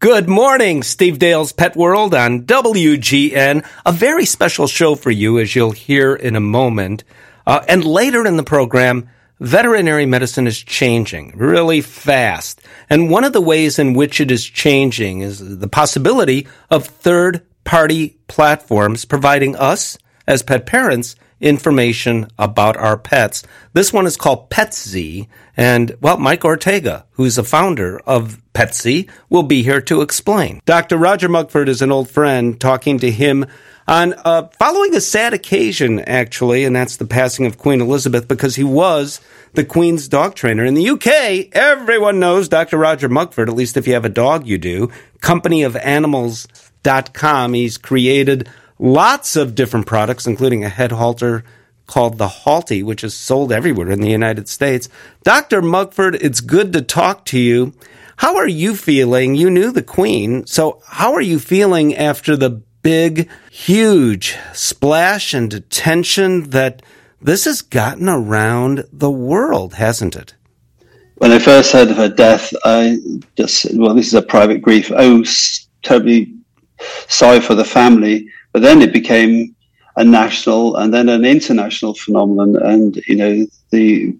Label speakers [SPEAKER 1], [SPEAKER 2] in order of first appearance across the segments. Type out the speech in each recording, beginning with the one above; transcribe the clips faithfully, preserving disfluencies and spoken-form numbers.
[SPEAKER 1] Good morning, Steve Dale's Pet World on W G N. A very special show for you, as you'll hear in a moment. Uh, and later in the program, veterinary medicine is changing really fast. And one of the ways in which it is changing is the possibility of third-party platforms providing us, as pet parents, information about our pets. This one is called PetZ, and, well, Mike Ortega, who's a founder of PetZ, will be here to explain. Doctor Roger Mugford is an old friend, talking to him on uh, following a sad occasion, actually, and that's the passing of Queen Elizabeth, because he was the Queen's dog trainer. In the U K, everyone knows Doctor Roger Mugford, at least if you have a dog, you do. company of animals dot com. He's created lots of different products, including a head halter called the Halti, which is sold everywhere in the United States. Doctor Mugford, it's good to talk to you. How are you feeling? You knew the Queen, so how are you feeling after the big, huge splash and attention that this has gotten around the world, hasn't it?
[SPEAKER 2] When I first heard of her death, I just said, well, this is a private grief. Oh, totally sorry for the family. But then it became a national and then an international phenomenon. And, you know, the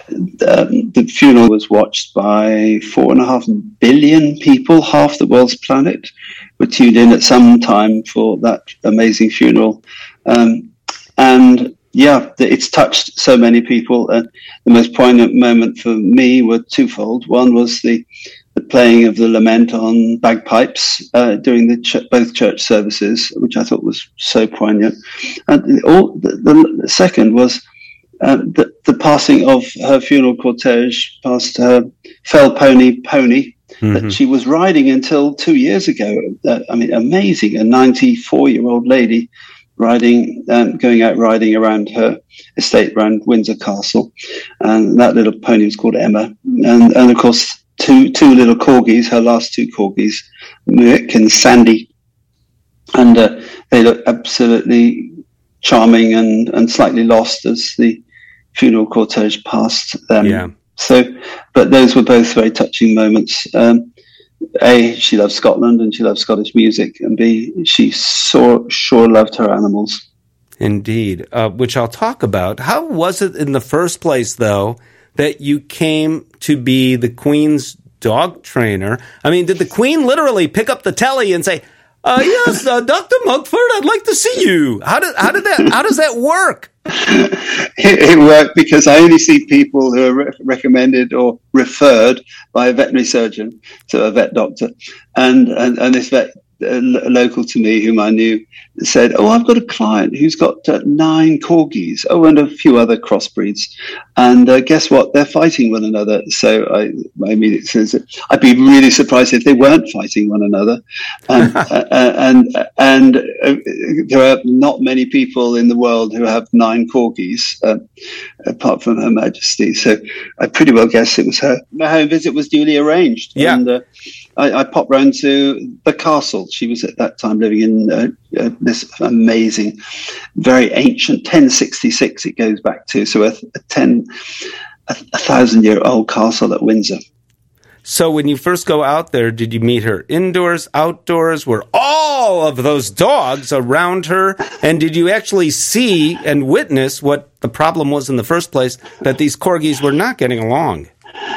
[SPEAKER 2] um, the funeral was watched by four and a half billion people. Half the world's planet were tuned in at some time for that amazing funeral. Um, and, yeah, it's touched so many people. And the most poignant moment for me were twofold. One was the the playing of the lament on bagpipes uh, during the ch- both church services, which I thought was so poignant. And the, all, the, the second was uh, the, the passing of her funeral cortege past her fell pony pony mm-hmm. that she was riding until two years ago. Uh, I mean, amazing, a ninety-four-year-old lady riding, um, going out riding around her estate around Windsor Castle, and that little pony was called Emma, and and of course. Two two little corgis, her last two corgis, Mick and Sandy, and uh, they look absolutely charming and, and slightly lost as the funeral cortege passed them.
[SPEAKER 1] Yeah.
[SPEAKER 2] So, but those were both very touching moments. Um, A, she loved Scotland and she loved Scottish music, and B, she saw, sure loved her animals.
[SPEAKER 1] Indeed, uh, which I'll talk about. How was it in the first place, though, that you came to be the Queen's dog trainer? I mean, did the Queen literally pick up the telly and say, uh, yes, uh, Doctor Mugford, I'd like to see you? How did, how did that, how does that work?
[SPEAKER 2] It, it worked because I only see people who are re- recommended or referred by a veterinary surgeon to a vet doctor. And, and, and this vet uh, local to me, whom I knew, said, oh, I've got a client who's got uh, nine corgis, oh, and a few other crossbreeds. And uh, guess what? They're fighting one another. So I, I immediately says, I'd be really surprised if they weren't fighting one another. Um, uh, and and uh, there are not many people in the world who have nine corgis, uh, apart from Her Majesty. So I pretty well guessed it was her. My home visit was duly arranged.
[SPEAKER 1] Yeah.
[SPEAKER 2] And uh, I, I popped round to the castle. She was at that time living in uh, uh, this amazing, very ancient, ten sixty-six it goes back to, so a, a ten, a, a thousand year old castle at Windsor.
[SPEAKER 1] So when you first go out there, did you meet her indoors, outdoors? Were all of those dogs around her? And did you actually see and witness what the problem was in the first place, that these corgis were not getting along?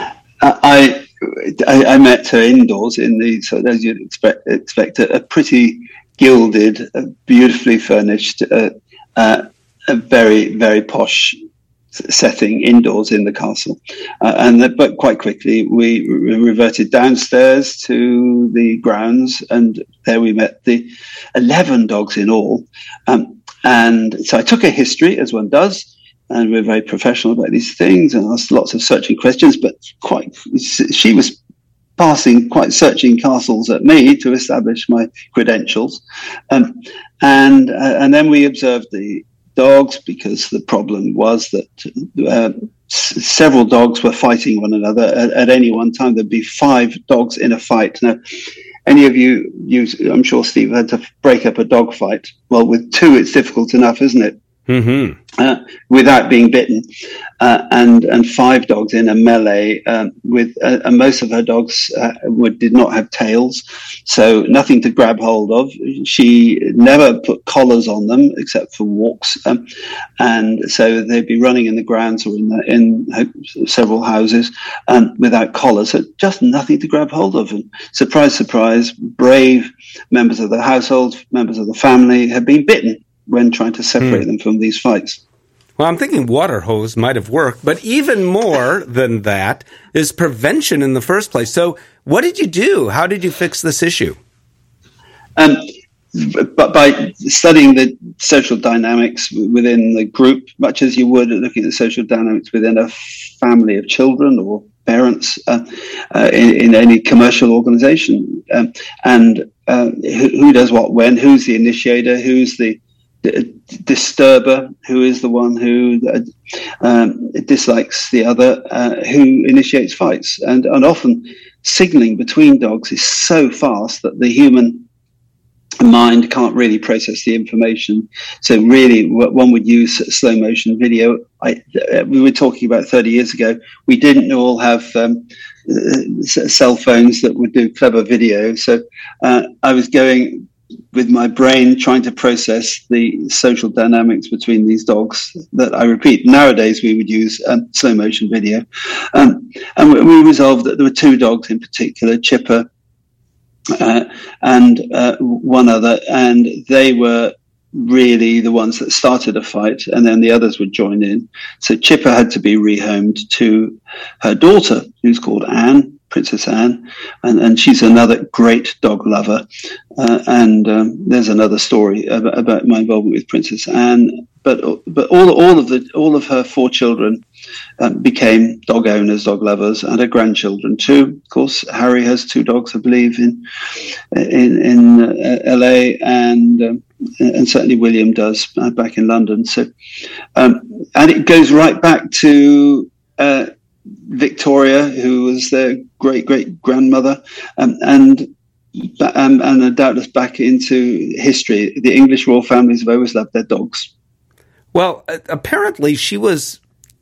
[SPEAKER 2] I I, I met her indoors in the, so as you'd expect, expect a, a pretty gilded, uh, beautifully furnished, uh, uh, a very, very posh setting indoors in the castle. Uh, and that, but quite quickly we re- reverted downstairs to the grounds, and there we met the eleven dogs in all. Um, and so I took a history, as one does, and we're very professional about these things and asked lots of searching questions, but quite, she was passing quite searching castles at me to establish my credentials. Um, and, uh, and then we observed the dogs, because the problem was that uh, s- several dogs were fighting one another at, at any one time. There'd be five dogs in a fight. Now, any of you, you, I'm sure Steve, had to break up a dog fight. Well, with two, it's difficult enough, isn't it?
[SPEAKER 1] Mm-hmm.
[SPEAKER 2] Uh, without being bitten, uh, and and five dogs in a melee. Um, with uh, and most of her dogs uh, would, did not have tails, so nothing to grab hold of. She never put collars on them except for walks, um, and so they'd be running in the grounds or in the, in several houses um, without collars. So just nothing to grab hold of. And surprise, surprise, brave members of the household, members of the family, had been bitten when trying to separate hmm. them from these fights.
[SPEAKER 1] Well, I'm thinking water hose might have worked, but even more than that is prevention in the first place. So what did you do? How did you fix this issue?
[SPEAKER 2] Um, but by studying the social dynamics within the group, much as you would looking at the social dynamics within a family of children or parents uh, uh, in, in any commercial organization. Um, and uh, who, who does what when, who's the initiator, who's the disturber, who is the one who uh, um, dislikes the other, uh, who initiates fights. And, and often signaling between dogs is so fast that the human mind can't really process the information. So really one would use slow motion video. I, uh, we were talking about thirty years ago. We didn't all have um, uh, cell phones that would do clever video. So uh, I was going with my brain trying to process the social dynamics between these dogs that I repeat. Nowadays, we would use um, slow motion video. Um, and we, we resolved that there were two dogs in particular, Chipper uh, and uh, one other, and they were really the ones that started a fight, and then the others would join in. So Chipper had to be rehomed to her daughter, who's called Anne, Princess Anne, and, and she's another great dog lover. Uh, and um, there's another story about, about my involvement with Princess Anne. But but all all of the all of her four children um, became dog owners, dog lovers, and her grandchildren too. Of course, Harry has two dogs, I believe, in in in uh, L A, and um, and certainly William does uh, back in London. So, um, and it goes right back to Uh, Victoria, who was their great great grandmother, um, and um, and doubtless back into history. The English royal families have always loved their dogs.
[SPEAKER 1] Well, apparently she was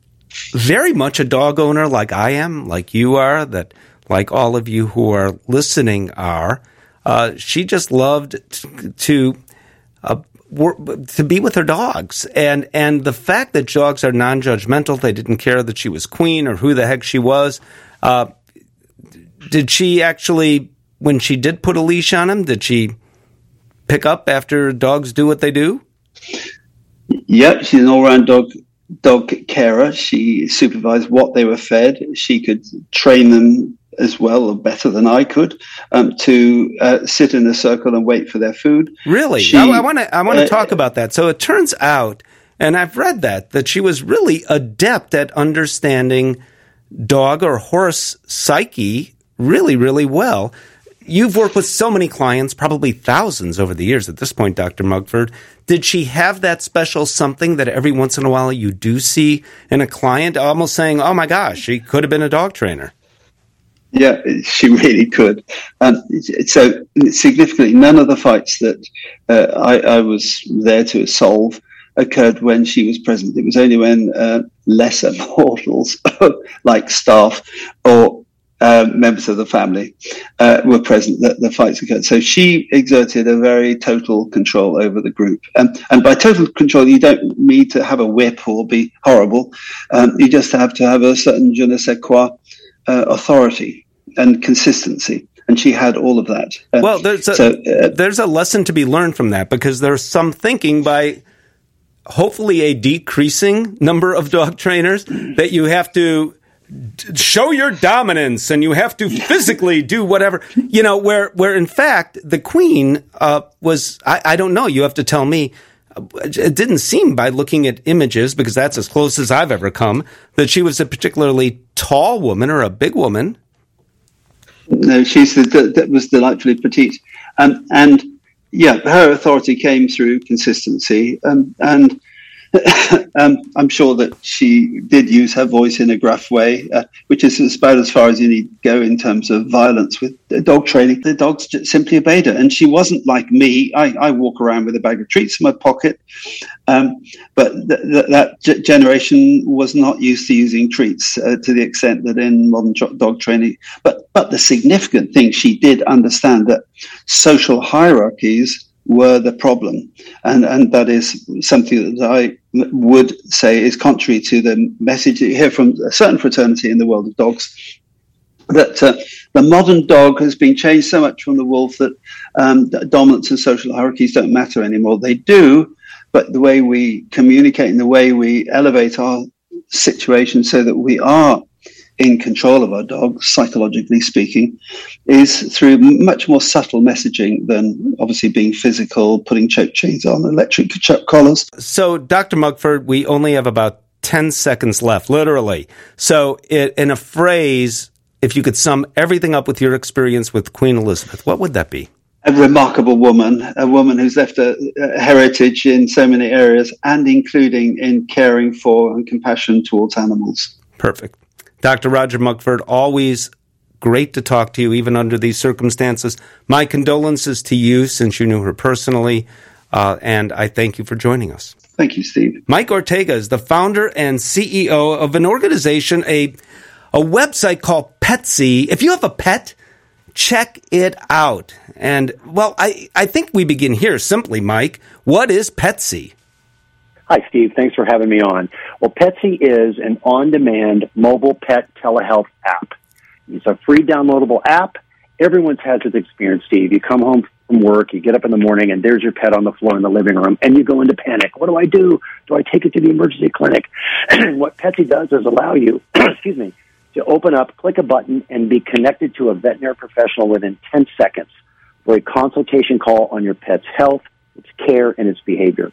[SPEAKER 1] very much a dog owner, like I am, like you are, that like all of you who are listening are. Uh, she just loved t- to. Uh, to be with her dogs. And and the fact that dogs are non-judgmental, they didn't care that she was queen or who the heck she was. Uh, did she actually, when she did put a leash on him, did she pick up after dogs do what they do?
[SPEAKER 2] Yep, she's an all-round dog dog carer. She supervised what they were fed. She could train them as well or better than I could, um, to uh, sit in a circle and wait for their food.
[SPEAKER 1] Really? She, I want to I want to uh, talk about that. So it turns out, and I've read that, that she was really adept at understanding dog or horse psyche really, really well. You've worked with so many clients, probably thousands over the years at this point, Doctor Mugford. Did she have that special something that every once in a while you do see in a client, almost saying, oh my gosh, she could have been a dog trainer?
[SPEAKER 2] Yeah, she really could. Um, so significantly, none of the fights that uh, I, I was there to solve occurred when she was present. It was only when uh, lesser mortals, like staff or uh, members of the family, uh, were present that the fights occurred. So she exerted a very total control over the group. Um, and by total control, you don't need to have a whip or be horrible. Um, you just have to have a certain je ne sais quoi Uh, authority and consistency, and she had all of that. Uh,
[SPEAKER 1] well, there's a, so, uh, there's a lesson to be learned from that, because there's some thinking by hopefully a decreasing number of dog trainers that you have to d- show your dominance and you have to physically do whatever, you know, where, where in fact the queen uh, was, I, I don't know, you have to tell me. It didn't seem, by looking at images, because that's as close as I've ever come, that she was a particularly tall woman or a big woman.
[SPEAKER 2] No, she's the, the, that was delightfully petite, um, and yeah, her authority came through consistency, um, and um, I'm sure that she did use her voice in a gruff way, uh, which is about as far as you need to go in terms of violence with dog training. The dogs just simply obeyed her. And she wasn't like me. I, I walk around with a bag of treats in my pocket. Um, but th- th- that g- generation was not used to using treats uh, to the extent that in modern tr- dog training. But, but the significant thing, she did understand that social hierarchies were the problem. And, and that is something that I would say is contrary to the message that you hear from a certain fraternity in the world of dogs, that uh, the modern dog has been changed so much from the wolf that um, dominance and social hierarchies don't matter anymore. They do, but the way we communicate and the way we elevate our situation so that we are in control of our dog, psychologically speaking, is through much more subtle messaging than obviously being physical, putting choke chains on, electric choke collars.
[SPEAKER 1] So, Doctor Mugford, we only have about ten seconds left, literally. So, it, in a phrase, if you could sum everything up with your experience with Queen Elizabeth, what would that be?
[SPEAKER 2] A remarkable woman, a woman who's left a, a heritage in so many areas, and including in caring for and compassion towards animals.
[SPEAKER 1] Perfect. Doctor Roger Mugford, always great to talk to you, even under these circumstances. My condolences to you, since you knew her personally, uh, and I thank you for joining us.
[SPEAKER 2] Thank you, Steve.
[SPEAKER 1] Mike Ortega is the founder and C E O of an organization, a, a website called Petsy. If you have a pet, check it out. And, well, I, I think we begin here simply, Mike. What is Petsy?
[SPEAKER 3] Hi, Steve. Thanks for having me on. Well, Petsy is an on-demand mobile pet telehealth app. It's a free downloadable app. Everyone's had this experience, Steve. You come home from work, you get up in the morning, and there's your pet on the floor in the living room, and you go into panic. What do I do? Do I take it to the emergency clinic? What Petsy does is allow you, excuse me, to open up, click a button, and be connected to a veterinary professional within ten seconds for a consultation call on your pet's health, its care, and its behavior.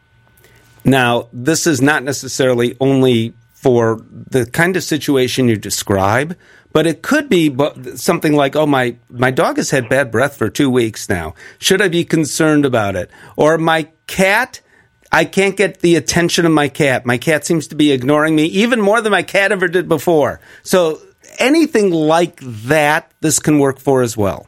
[SPEAKER 1] Now, this is not necessarily only for the kind of situation you describe, but it could be something like, oh, my, my dog has had bad breath for two weeks now. Should I be concerned about it? Or my cat, I can't get the attention of my cat. My cat seems to be ignoring me even more than my cat ever did before. So anything like that, this can work for as well.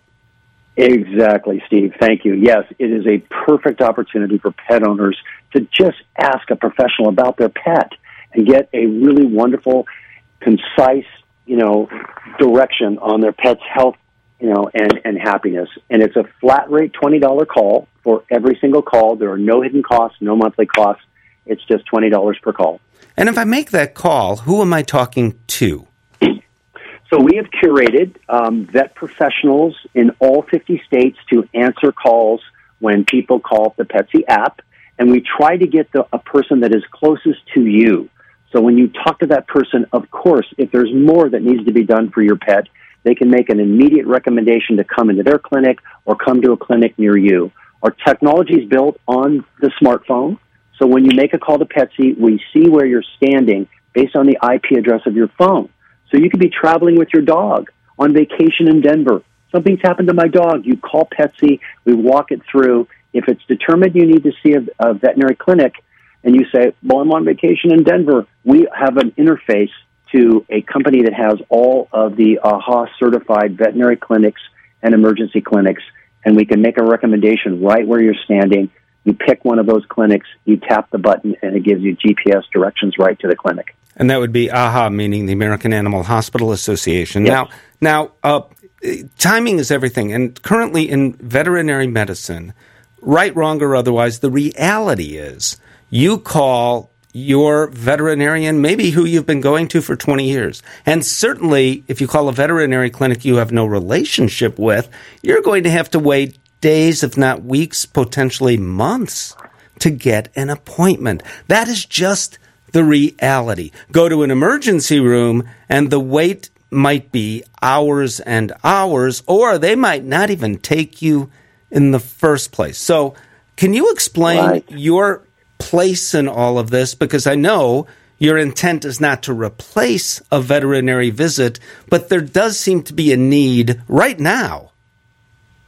[SPEAKER 3] Exactly, Steve. Thank you. Yes, it is a perfect opportunity for pet owners to just ask a professional about their pet and get a really wonderful, concise, you know, direction on their pet's health, you know, and, and happiness. And it's a flat rate twenty dollars call for every single call. There are no hidden costs, no monthly costs. It's just twenty dollars per call.
[SPEAKER 1] And if I make that call, who am I talking to?
[SPEAKER 3] So we have curated um, vet professionals in all fifty states to answer calls when people call the Petsy app, and we try to get the, a person that is closest to you. So when you talk to that person, of course, if there's more that needs to be done for your pet, they can make an immediate recommendation to come into their clinic or come to a clinic near you. Our technology is built on the smartphone, so when you make a call to Petsy, we see where you're standing based on the I P address of your phone. So you could be traveling with your dog on vacation in Denver. Something's happened to my dog. You call Petsy. We walk it through. If it's determined you need to see a, a veterinary clinic, and you say, well, I'm on vacation in Denver, we have an interface to a company that has all of the A H A-certified veterinary clinics and emergency clinics, and we can make a recommendation right where you're standing. You pick one of those clinics, you tap the button, and it gives you G P S directions right to the clinic.
[SPEAKER 1] And that would be A H A, meaning the American Animal Hospital Association.
[SPEAKER 3] Yes.
[SPEAKER 1] Now, now, uh, timing is everything. And currently in veterinary medicine, right, wrong, or otherwise, the reality is you call your veterinarian, maybe who you've been going to for twenty years. And certainly, if you call a veterinary clinic you have no relationship with, you're going to have to wait days, if not weeks, potentially months, to get an appointment. That is just the reality. Go to an emergency room, and the wait might be hours and hours, or they might not even take you in the first place. So can you explain
[SPEAKER 3] right.
[SPEAKER 1] your place in all of this? Because I know your intent is not to replace a veterinary visit, but there does seem to be a need right now.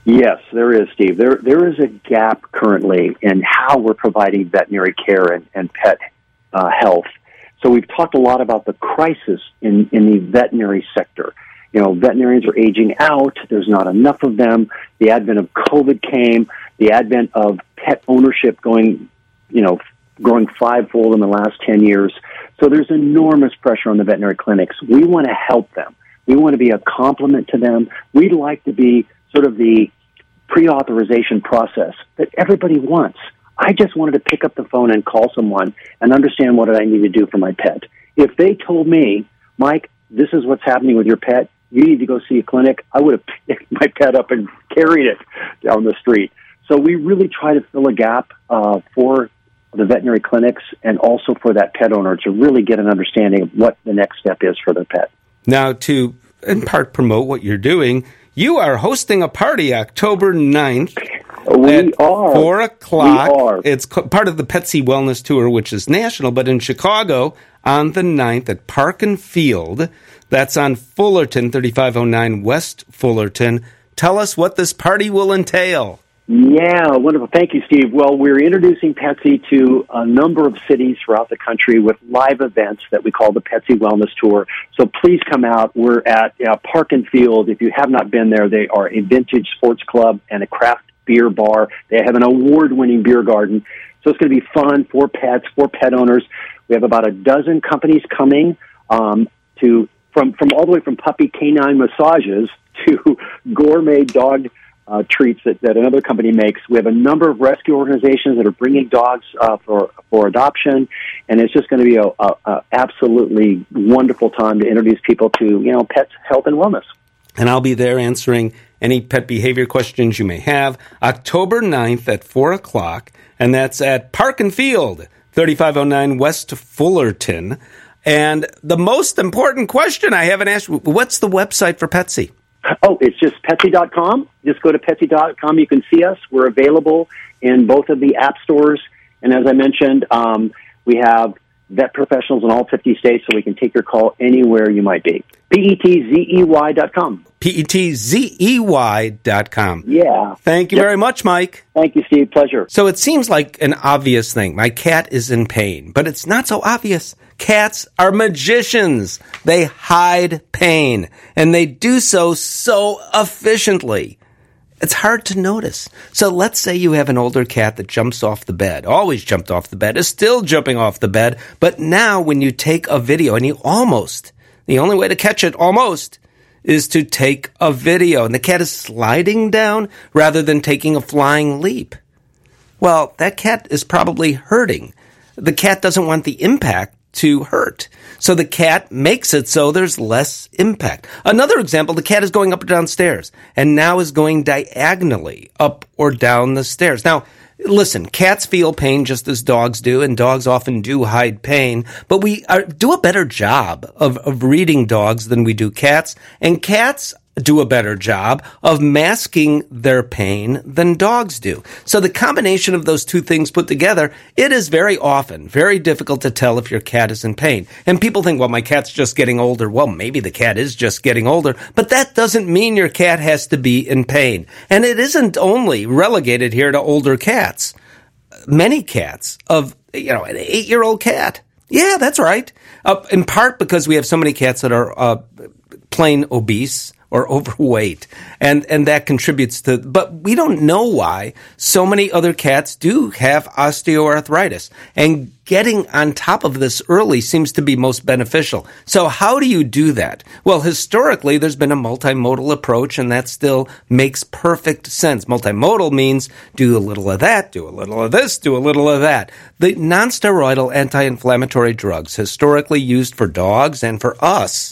[SPEAKER 3] Yes, there is, Steve. There there is a gap currently in how we're providing veterinary care and, and pet uh, health. So we've talked a lot about the crisis in, in the veterinary sector. You know, veterinarians are aging out. There's not enough of them. The advent of COVID came. The advent of pet ownership going, you know, growing fivefold in the last ten years. So there's enormous pressure on the veterinary clinics. We want to help them. We want to be a complement to them. We'd like to be sort of the pre-authorization process that everybody wants. I just wanted to pick up the phone and call someone and understand what I need to do for my pet. If they told me, Mike, this is what's happening with your pet, you need to go see a clinic, I would have picked my pet up and carried it down the street. So we really try to fill a gap uh, for the veterinary clinics and also for that pet owner to really get an understanding of what the next step is for their pet.
[SPEAKER 1] Now, to in part promote what you're doing, you are hosting a party October ninth
[SPEAKER 3] we
[SPEAKER 1] at
[SPEAKER 3] are.
[SPEAKER 1] four o'clock.
[SPEAKER 3] We are.
[SPEAKER 1] It's co- part of the Petsy Wellness Tour, which is national, but in Chicago on the ninth at Park and Field. That's on Fullerton, thirty-five oh nine West Fullerton. Tell us what this party will entail.
[SPEAKER 3] Yeah, wonderful. Thank you, Steve. Well, we're introducing Petsy to a number of cities throughout the country with live events that we call the Petsy Wellness Tour. So please come out. We're at uh, Park and Field. If you have not been there, they are a vintage sports club and a craft beer bar. They have an award-winning beer garden. So it's going to be fun for pets, for pet owners. We have about a dozen companies coming um, to from, from all the way from puppy canine massages to gourmet dog Uh, treats that, that another company makes. We have a number of rescue organizations that are bringing dogs uh, for for adoption, and it's just going to be a, a, a absolutely wonderful time to introduce people to, you know, pets, health, and wellness.
[SPEAKER 1] And I'll be there answering any pet behavior questions you may have. October ninth at four o'clock, and that's at Park and Field, thirty-five oh nine West Fullerton. And the most important question I haven't asked, what's the website for Petsy?
[SPEAKER 3] Oh, it's just Petsy dot com. Just go to Petsy dot com. You can see us. We're available in both of the app stores. And as I mentioned, um, we have vet professionals in all fifty states, so we can take your call anywhere you might be. P E T Z E Y dot com.
[SPEAKER 1] P E T Z E Y dot com.
[SPEAKER 3] Yeah.
[SPEAKER 1] Thank you
[SPEAKER 3] yep.
[SPEAKER 1] very much, Mike.
[SPEAKER 3] Thank you, Steve. Pleasure.
[SPEAKER 1] So it seems like an obvious thing. My cat is in pain, but it's not so obvious. Cats are magicians. They hide pain, and they do so so efficiently. It's hard to notice. So let's say you have an older cat that jumps off the bed, always jumped off the bed, is still jumping off the bed, but now when you take a video, and you almost, the only way to catch it almost, is to take a video, and the cat is sliding down rather than taking a flying leap. Well, that cat is probably hurting. The cat doesn't want the impact to hurt. So the cat makes it so there's less impact. Another example, the cat is going up or down stairs and now is going diagonally up or down the stairs. Now, listen, cats feel pain just as dogs do, and dogs often do hide pain, but we are, do a better job of, of reading dogs than we do cats, and cats do a better job of masking their pain than dogs do. So the combination of those two things put together, it is very often very difficult to tell if your cat is in pain. And people think, well, my cat's just getting older. Well, maybe the cat is just getting older, but that doesn't mean your cat has to be in pain. And it isn't only relegated here to older cats. Many cats of, you know, an eight-year-old cat. Yeah, that's right. Uh, in part because we have so many cats that are uh, plain obese or overweight, and, and that contributes to, but we don't know why so many other cats do have osteoarthritis, and getting on top of this early seems to be most beneficial. So how do you do that? Well, historically, there's been a multimodal approach, and that still makes perfect sense. Multimodal means do a little of that, do a little of this, do a little of that. The nonsteroidal anti-inflammatory drugs historically used for dogs and for us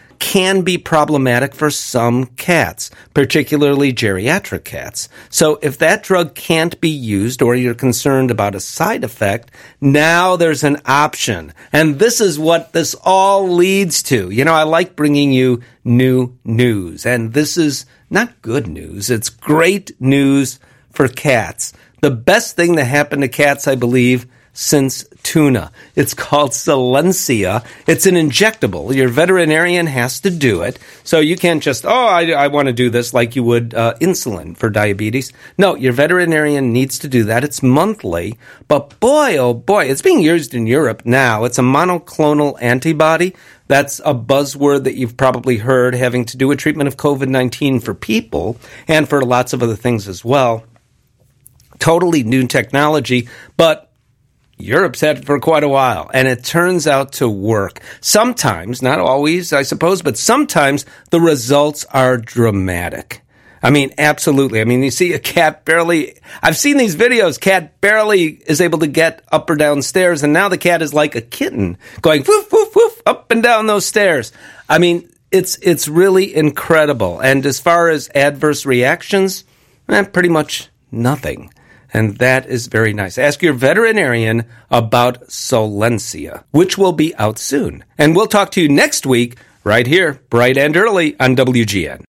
[SPEAKER 1] can be problematic for some cats, particularly geriatric cats. So if that drug can't be used, or you're concerned about a side effect, now there's an option. And this is what this all leads to. You know, I like bringing you new news, and this is not good news. It's great news for cats. The best thing that happened to cats, I believe, since tuna. It's called Solensia. It's an injectable. Your veterinarian has to do it. So you can't just, oh, I, I want to do this like you would uh, insulin for diabetes. No, your veterinarian needs to do that. It's monthly. But boy, oh boy, it's being used in Europe now. It's a monoclonal antibody. That's a buzzword that you've probably heard having to do with treatment of covid nineteen for people and for lots of other things as well. Totally new technology, but Europe's had it for quite a while, and it turns out to work. Sometimes, not always, I suppose, but sometimes the results are dramatic. I mean, absolutely. I mean, you see a cat barely, I've seen these videos, cat barely is able to get up or down stairs, and now the cat is like a kitten, going woof, woof, woof, up and down those stairs. I mean, it's it's really incredible. And as far as adverse reactions, eh, pretty much nothing. And that is very nice. Ask your veterinarian about Solensia, which will be out soon. And we'll talk to you next week, right here, bright and early on W G N.